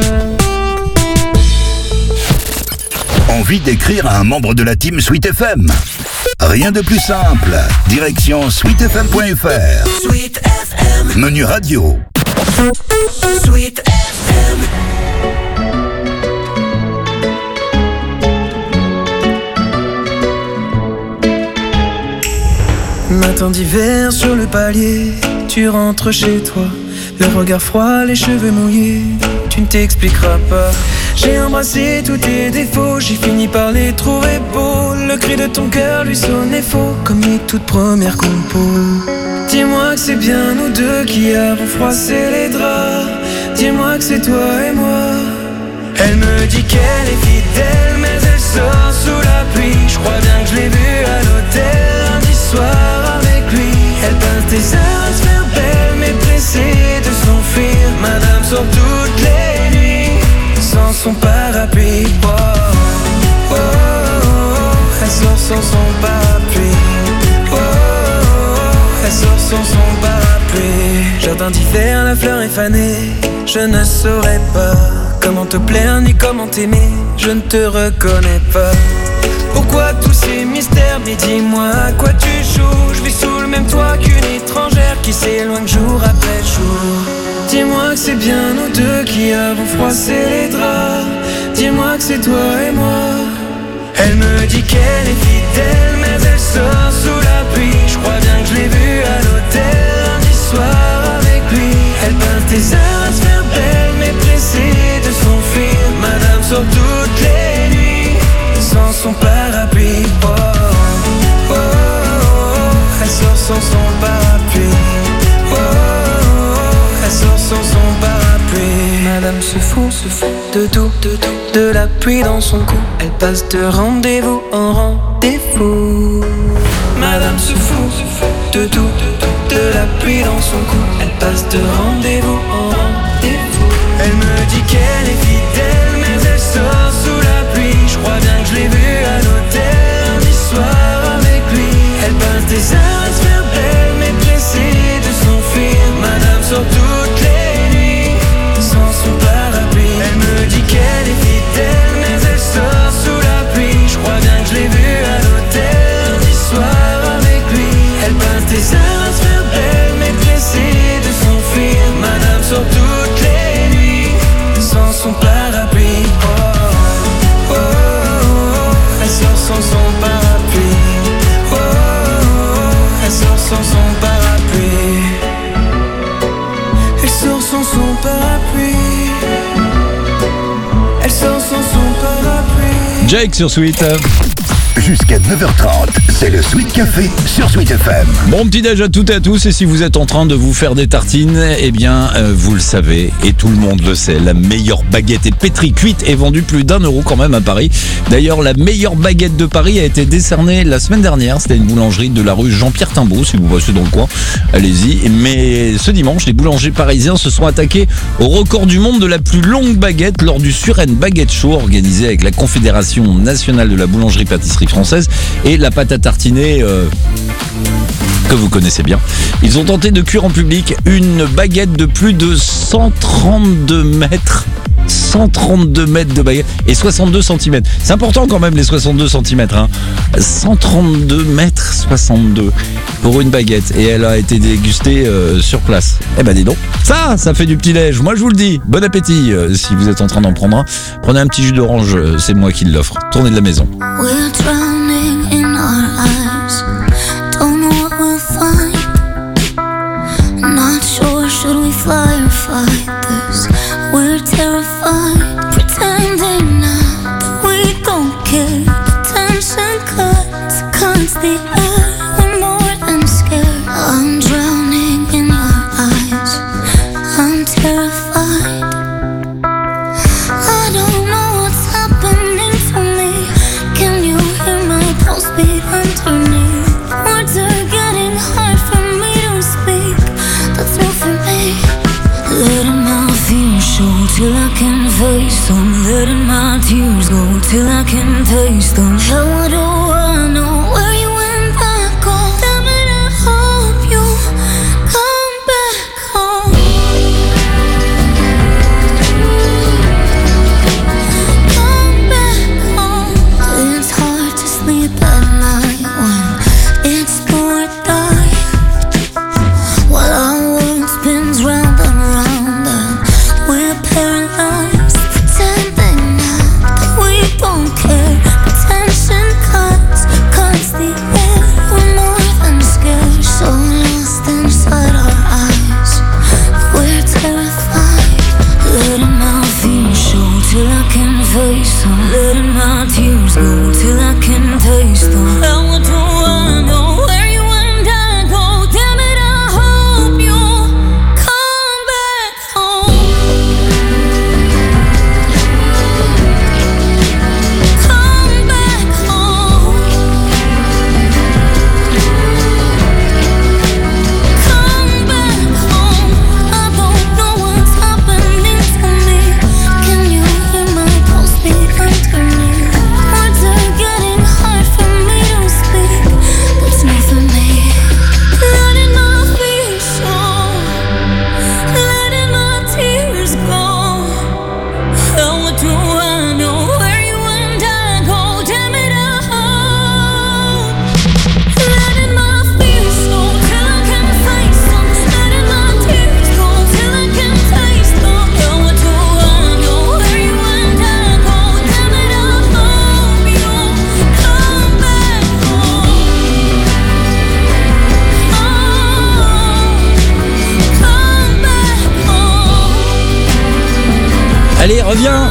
Envie d'écrire à un membre de la team Sweet F M ? Rien de plus simple. Direction sweet f m point f r.
Sweet F M.
Menu radio.
Sweet F M.
Matin d'hiver sur le palier, tu rentres chez toi, le regard froid, les cheveux mouillés, tu ne t'expliqueras pas. J'ai embrassé tous tes défauts, j'ai fini par les trouver beaux. Le cri de ton cœur lui sonnait faux, comme les toutes premières compos. Dis-moi que c'est bien nous deux qui avons froissé les draps. Dis-moi que c'est toi et moi. Elle me dit qu'elle est fidèle, mais elle sort sous la pluie. Je crois bien que je l'ai vue à l'hôtel lundi soir avec lui. Elle passe des heures à se faire belle, mais pressée de s'enfuir. Madame sort toutes les nuits sans son parapluie. Oh, oh, oh, oh. Elle sort sans son parapluie. Oh, oh, oh. Elle sort sans son parapluie. Jardin d'hiver, la fleur est fanée. Je ne saurais pas comment te plaire ni comment t'aimer. Je ne te reconnais pas. Pourquoi tous ces mystères? Mais dis-moi à quoi tu joues. Je vis sous le même toit qu'une étrangère qui s'éloigne jour après jour. Dis-moi que c'est bien nous deux qui avons froissé les draps. Dis-moi que c'est toi et moi. Elle me dit qu'elle est fidèle, mais elle sort sous la pluie. Je crois bien que je l'ai vue à l'hôtel lundi soir avec lui. Elle passe des heures à se faire belle, mais pressée de s'enfuir. Madame sort toutes les nuits sans son parapluie. Oh, oh, oh, oh. Elle sort sans son parapluie. Oh, oh, oh. Elle sort sans son parapluie. Madame se fout, se fout de tout, de tout, de la pluie dans son cou. Elle passe de rendez-vous en rendez-vous. Madame se fout, se fout de tout, de tout, de la pluie dans son cou. Elle passe de rendez-vous en rendez-vous. Elle me dit qu'elle est fidèle, mais elle sort sous la pluie. Je crois bien que je l'ai vue à l'hôtel lundi soir avec lui. Elle passe des heures à se faire belle, mais pressée de s'enfuir. Madame sort toutes les nuits sans son parapluie. Elle me dit qu'elle est fidèle, mais elle sort sous la pluie. Je crois bien que je l'ai vue à l'hôtel lundi soir avec lui. Elle passe des heures à se faire belle, mais pressée de s'enfuir. Madame sort toutes les nuits sans son parapluie. Oh, oh, oh, oh. Elle sort sans son parapluie. Oh, oh, oh. Elle sort sans son parapluie. Elle sort sans son parapluie. Elle sort sans son parapluie.
Jake sur Sweet.
Jusqu'à neuf heures trente, c'est le Sweet Café sur Sweet F M.
Bon petit déj à toutes et à tous, et si vous êtes en train de vous faire des tartines, eh bien euh, vous le savez, et tout le monde le sait, la meilleure baguette est pétrie cuite et vendue plus d'un euro quand même à Paris. D'ailleurs, la meilleure baguette de Paris a été décernée la semaine dernière, c'était une boulangerie de la rue Jean-Pierre Timbaud, si vous passez dans le coin, allez-y. Mais ce dimanche, les boulangers parisiens se sont attaqués au record du monde de la plus longue baguette lors du Suresnes Baguette Show organisé avec la Confédération nationale de la boulangerie-pâtisserie française et la pâte à tartiner euh, que vous connaissez bien. Ils ont tenté de cuire en public une baguette de plus de cent trente-deux mètres. cent trente-deux mètres de baguette et soixante-deux centimètres. C'est important quand même les soixante-deux centimètres. Hein. cent trente-deux mètres soixante-deux pour une baguette et elle a été dégustée euh, sur place. Eh ben dis donc, ça, ça fait du petit déj. Moi je vous le dis, bon appétit euh, si vous êtes en train d'en prendre un. Prenez un petit jus d'orange, euh, c'est moi qui l'offre. Tournez de la maison.
We're drowning in our eyes. Don't know what we'll find. Not sure, should we fly or fight this? We're terrified, pretending now that we don't care. Tension cuts, cuts the air. We're more than scared. I'm drowning in your eyes. I'm terrified. I don't know what's happening to me. Can you hear my pulse beat underneath? Words are getting hard for me to speak. That's new for me. Letting my fears show till I can face them. Letting my tears go till I can taste them. How do I know where you went back home? Damn it, I hope you come back home. Come back home. It's hard to sleep at night when it's do or die. While our world spins round and round and we're paralyzed, pretending now that we don't care. Attention cuts, cuts the air. We're more than scared, so lost inside our eyes. We're terrified, letting my fears show till I can face them. Letting my tears go till I can taste them. How do I know where you and I go? Damn it, I hope you come back home. Come back home. Come back home. I don't know what's happening to me. Can you hear my pulse beat underneath? Words are getting hard for me to speak. That's new for me. Letting my fears show, letting my tears go. How do I know where you and I go? Damn it, I hope. Letting my fears show till I can face them. Letting my tears go till I can taste them. How do I know where you and I go? Damn it, I hope you come back home. Come back home.
Allez, reviens.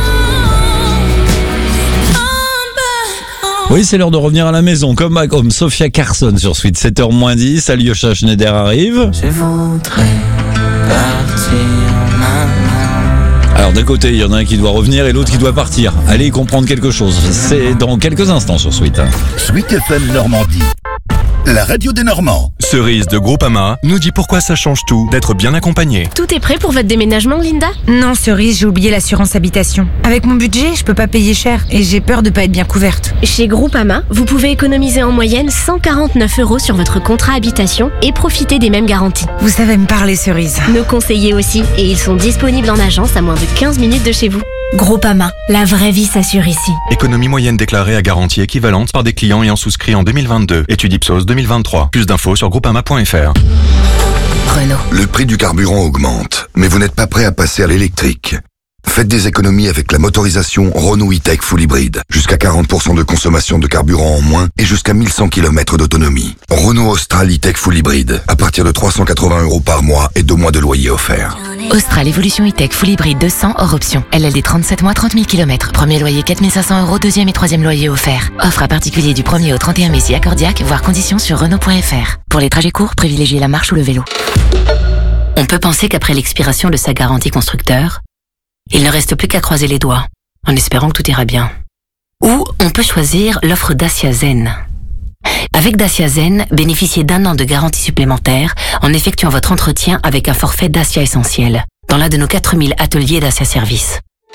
Oui, c'est l'heure de revenir à la maison, comme, comme Sophia Carson sur Sweet, sept heures moins dix. Alyosha Schneider arrive.
Je voudrais partir maintenant.
Alors d'un côté, il y en a un qui doit revenir et l'autre qui doit partir. Allez comprendre quelque chose. C'est dans quelques instants sur Sweet.
Sweet F M Normandie, la radio des Normands.
Cerise de Groupama nous dit pourquoi ça change tout d'être bien accompagné.
Tout est prêt pour votre déménagement, Linda?
Non, Cerise, j'ai oublié l'assurance habitation. Avec mon budget, je peux pas payer cher et j'ai peur de pas être bien couverte.
Chez Groupama, vous pouvez économiser en moyenne cent quarante-neuf euros sur votre contrat habitation et profiter des mêmes garanties.
Vous savez me parler, Cerise.
Nos conseillers aussi, et ils sont disponibles en agence à moins de quinze minutes de chez vous.
Groupama, la vraie vie s'assure ici.
Économie moyenne déclarée à garantie équivalente par des clients ayant souscrit en deux mille vingt-deux. Étude Ipsos deux mille vingt-trois. Plus d'infos sur groupama point f r.
Renault.
Le prix du carburant augmente, mais vous n'êtes pas prêt à passer à l'électrique. Faites des économies avec la motorisation Renault E-Tech Full Hybrid. Jusqu'à quarante pour cent de consommation de carburant en moins et jusqu'à mille cent kilomètres d'autonomie. Renault Austral E-Tech Full Hybrid. À partir de trois cent quatre-vingts euros par mois et deux mois de loyer offerts.
Austral Evolution E-Tech Full Hybrid deux cents hors option. L L D trente-sept mois, trente mille kilomètres. Premier loyer quatre mille cinq cents euros, deuxième et troisième loyer offert. Offre à particulier du premier au trente et un mai si accordiaque, voire conditions sur Renault point F R. Pour les trajets courts, privilégiez la marche ou le vélo.
On peut penser qu'après l'expiration de sa garantie constructeur, il ne reste plus qu'à croiser les doigts, en espérant que tout ira bien. Ou on peut choisir l'offre Dacia Zen. Avec Dacia Zen, bénéficiez d'un an de garantie supplémentaire en effectuant votre entretien avec un forfait Dacia Essentiel dans l'un de nos quatre mille ateliers Dacia Service.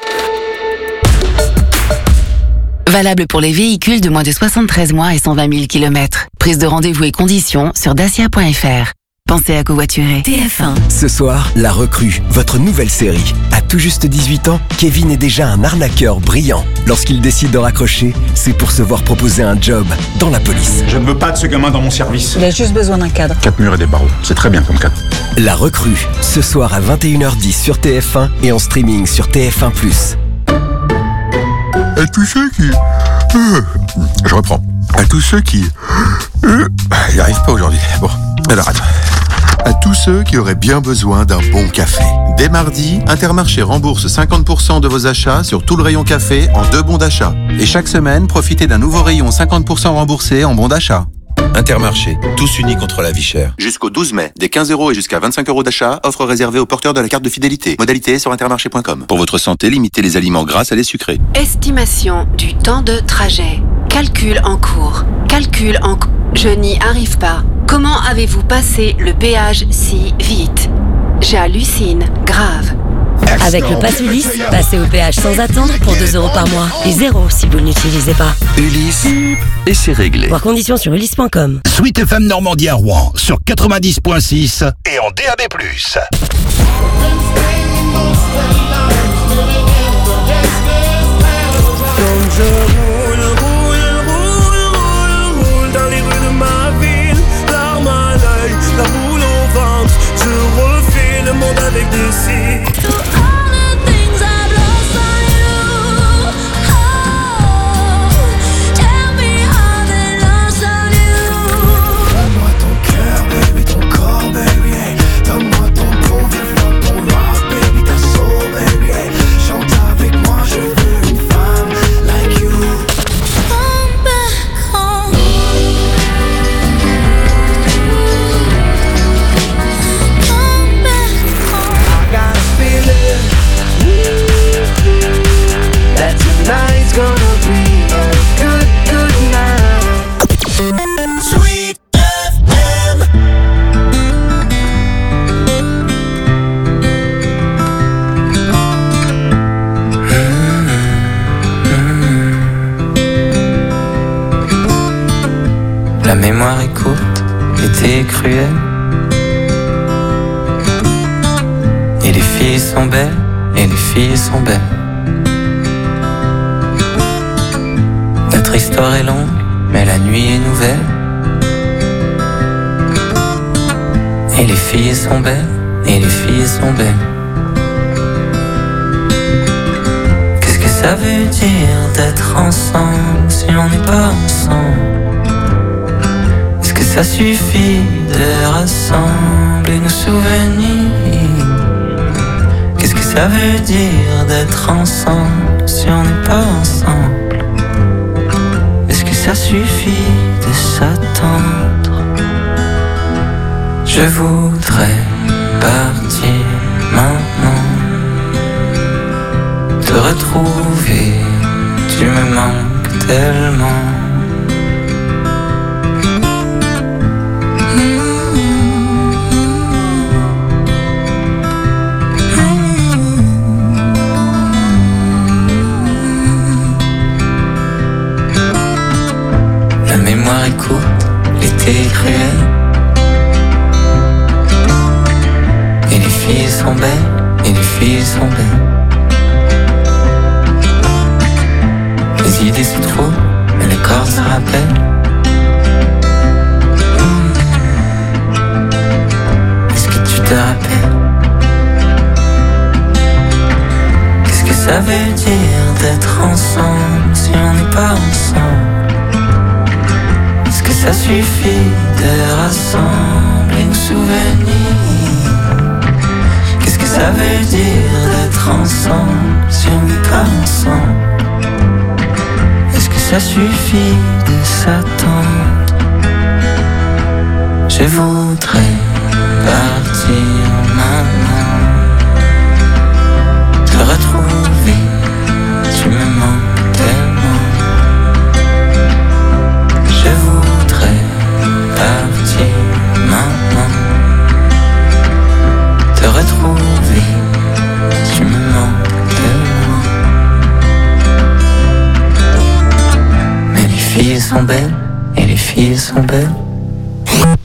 Valable pour les véhicules de moins de soixante-treize mois et cent vingt mille kilomètres. Prise de rendez-vous et conditions sur dacia point F R. Pensez à covoiturer.
T F un.
Ce soir, La Recrue, votre nouvelle série. À tout juste dix-huit ans, Kevin est déjà un arnaqueur brillant. Lorsqu'il décide de raccrocher, c'est pour se voir proposer un job dans la police.
Je ne veux pas de ce gamin dans mon service.
Il a juste besoin d'un cadre.
Quatre murs et des barreaux, c'est très bien comme cadre.
La Recrue, ce soir à vingt et une heures dix sur T F un et en streaming sur T F un plus.
À tous ceux qui... Euh, je reprends. À tous ceux qui... Euh, il n'y arrive pas aujourd'hui. Bon, alors attends. À tous ceux qui auraient bien besoin d'un bon café.
Dès mardi, Intermarché rembourse cinquante pour cent de vos achats sur tout le rayon café en deux bons d'achat. Et chaque semaine, profitez d'un nouveau rayon cinquante pour cent remboursé en bons d'achat.
Intermarché, tous unis contre la vie chère.
Jusqu'au douze mai, des quinze euros et jusqu'à vingt-cinq euros d'achat, offre réservée aux porteurs de la carte de fidélité. Modalité sur intermarché point com.
Pour votre santé, limitez les aliments gras à les sucrés.
Estimation du temps de trajet. Calcul en cours. Calcul en cours. Je n'y arrive pas. Comment avez-vous passé le péage si vite? J'hallucine, grave.
Avec le Pass Ulysse, passez au péage sans attendre pour deux euros par mois. Et zéro si vous ne l'utilisez pas.
Ulysse, et c'est réglé.
Voir conditions sur ulysse point com.
Sweet F M Normandie à Rouen, sur quatre-vingt-dix point six et en D A B plus.
Comme je roule, roule, roule, roule, roule dans les rues de ma ville, larmes à l'œil, la boule au ventre, je refais le monde avec des cils.
La mémoire est courte, l'été est cruel. Et les filles sont belles, et les filles sont belles. Notre histoire est longue, mais la nuit est nouvelle. Et les filles sont belles, et les filles sont belles. Qu'est-ce que ça veut dire d'être ensemble si on n'est pas ensemble? Ça suffit de rassembler nos souvenirs. Qu'est-ce que ça veut dire d'être ensemble si on n'est pas ensemble? Est-ce que ça suffit de s'attendre? Je voudrais partir maintenant, te retrouver, tu me manques tellement. La mémoire est courte, l'été est cruel. Et les filles sont belles, et les filles sont belles. Les idées se trouvent, mais les corps se rappellent. Est-ce que tu te rappelles? Qu'est-ce que ça veut dire d'être ensemble si on n'est pas ensemble? Est-ce que ça suffit de rassembler nos souvenirs? Qu'est-ce que ça veut dire d'être ensemble si on n'est pas ensemble? Est-ce que ça suffit de s'attendre? Je voudrais partir maintenant, te retrouver, tu me manques tellement. Je voudrais partir maintenant, te retrouver, tu me manques tellement. Mais les filles sont belles, et les filles sont belles.